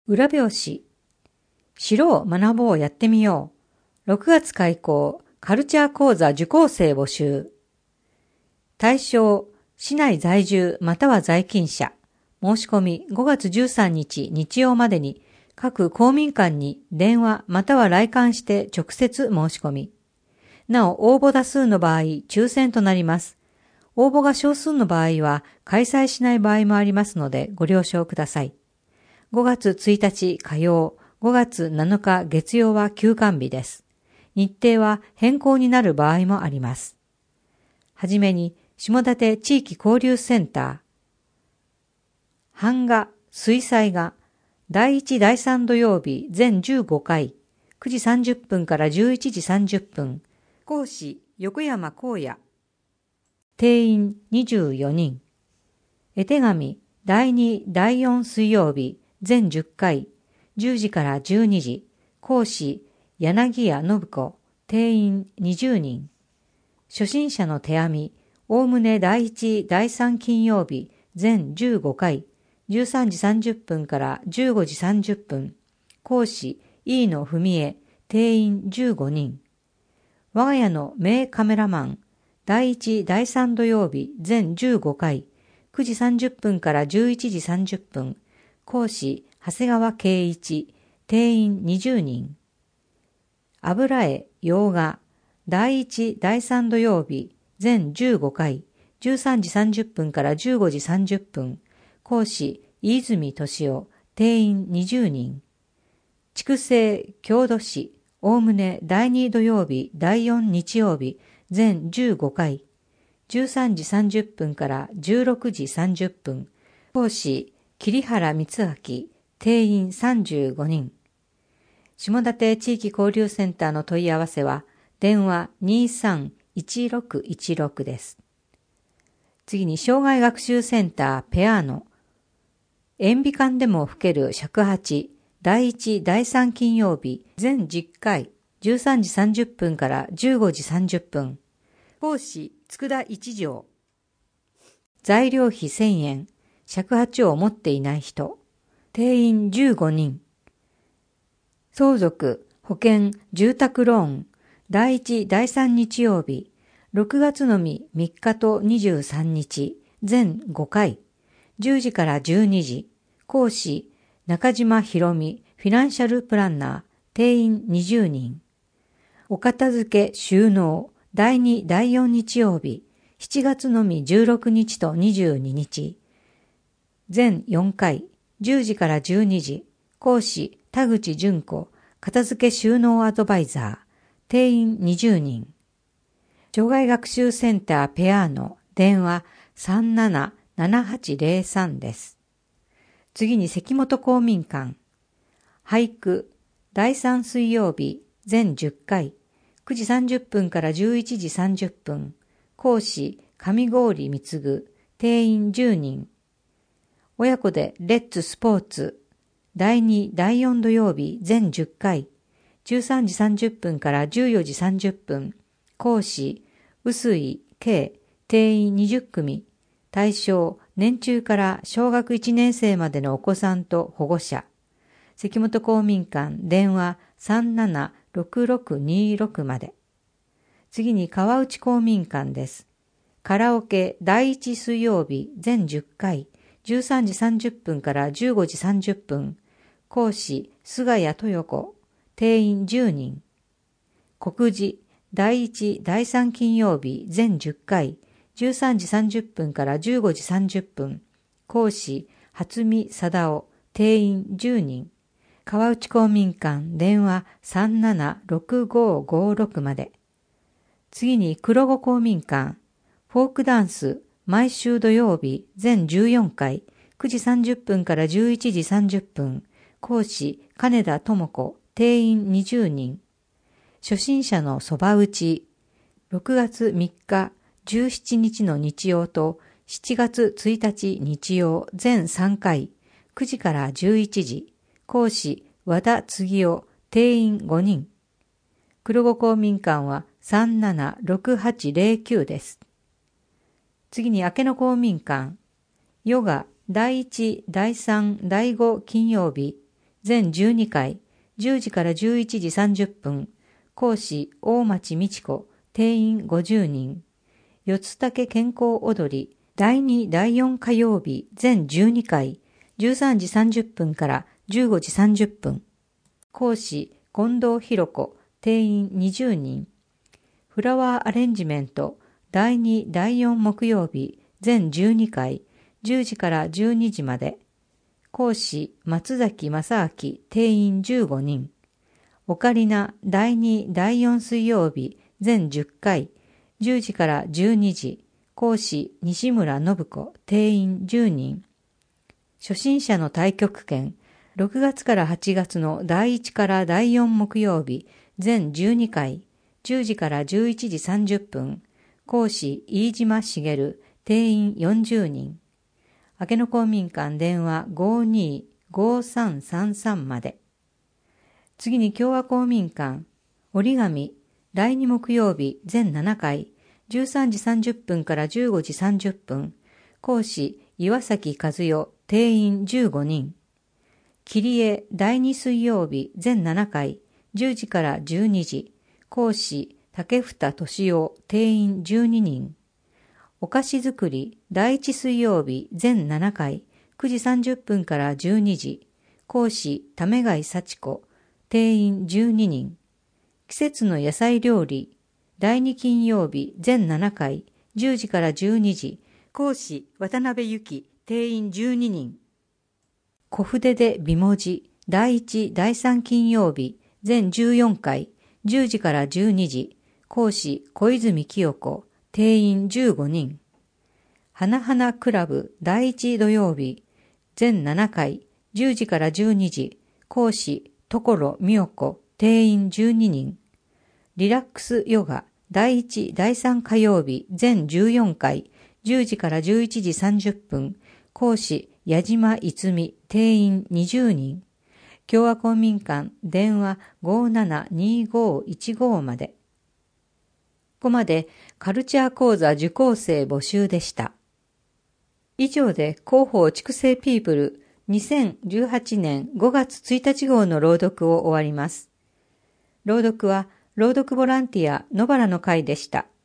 裏表紙。知ろう学ぼうやってみよう。6月開講カルチャー講座受講生募集。対象、市内在住または在勤者。申し込み5月13日日曜までに各公民館に電話または来館して直接申し込み。なお応募多数の場合抽選となります。応募が少数の場合は開催しない場合もありますのでご了承ください。5月1日火曜、5月7日月曜は休館日です。日程は変更になる場合もあります。はじめに、下館地域交流センター。版画、水彩画、第1第3土曜日全15回、9時30分から11時30分。講師、横山光也。定員24人。絵手紙、第2第4水曜日、全10回、10時から12時、講師、柳家信子、定員20人。初心者の手編み、おおむね第1、第3金曜日、全15回、13時30分から15時30分。講師、飯野文江、定員15人。我が家の名カメラマン、第1、第3土曜日、全15回、9時30分から11時30分。講師、長谷川圭一、定員20人。油絵、洋画、第1、第3土曜日、全15回、13時30分から15時30分。講師、飯泉俊夫、定員20人。筑西、郷土史、おおむね第2土曜日、第4日曜日、全15回、13時30分から16時30分。講師、桐原光明、定員35人。下館地域交流センターの問い合わせは、電話 23-1616 です。次に、障害学習センターペアーノ。塩ビ管でも吹ける尺八、第1、第3金曜日、全10回、13時30分から15時30分。講師、佃一条。材料費1000円。尺八を持っていない人。定員15人。相続、保険、住宅ローン。第1、第3日曜日。6月のみ3日と23日。全5回。10時から12時。講師、中島博美、フィナンシャルプランナー。定員20人。お片付け、収納。第2、第4日曜日。7月のみ16日と22日。全4回。10時から12時。講師、田口純子、片付け収納アドバイザー。定員20人。障害学習センターペアーノ。電話 377803 です。次に関本公民館。俳句。第3水曜日。全10回。9時30分から11時30分。講師、上郡貢。定員10人。親子でレッツスポーツ。第2、第4土曜日全10回。13時30分から14時30分。講師、臼井慶。定員20組。対象、年中から小学1年生までのお子さんと保護者。関本公民館、電話376626まで。次に川内公民館です。カラオケ第1水曜日全10回。13時30分から15時30分。講師、菅谷豊子。定員10人。告示、第1、第3金曜日全10回。13時30分から15時30分。講師、初見貞夫。定員10人。川内公民館、電話376556まで。次に黒子公民館。フォークダンス。毎週土曜日、全14回、9時30分から11時30分。講師、金田智子、定員20人。初心者のそば打ち。6月3日、17日の日曜と、7月1日日曜、全3回、9時から11時。講師、和田次夫、定員5人。黒子公民館は376809です。次に明野公民館。ヨガ第1、第3、第5金曜日。 全12回、10時から11時30分、講師大町美智子、定員50人。四つ竹健康踊り、第2、第4火曜日、全12回、13時30分から15時30分。講師近藤博子、定員20人。フラワーアレンジメント、第2、第4木曜日、全12回、10時から12時まで。講師松崎正明、定員15人。オカリナ第2、第4水曜日、全10回、10時から12時。講師西村信子、定員10人。初心者の太極拳、6月から8月の第1から第4木曜日、全12回、10時から11時30分。講師飯島茂、定員40人。明野公民館電話 525333 まで。次に共和公民館、折り紙、第2木曜日全7回、13時30分から15時30分。講師岩崎和代、定員15人。切り絵第2水曜日全7回、10時から12時。講師竹蓋俊夫、定員12人。お菓子作り第1水曜日全7回、9時30分から12時。講師為貝幸子、定員12人。季節の野菜料理第2金曜日全7回、10時から12時。講師渡辺由紀、定員12人。小筆で美文字第1、第3金曜日全14回、10時から12時。講師小泉清子、定員15人。花々クラブ第1土曜日全7回、10時から12時。講師所美代子、定員12人。リラックスヨガ第1、第3火曜日全14回、10時から11時30分。講師矢島逸美、定員20人。共和公民館電話 572515 まで。ここまでカルチャー講座受講生募集でした。以上で広報畜生ピープル2018年5月1日号の朗読を終わります。朗読は朗読ボランティア野原の会でした。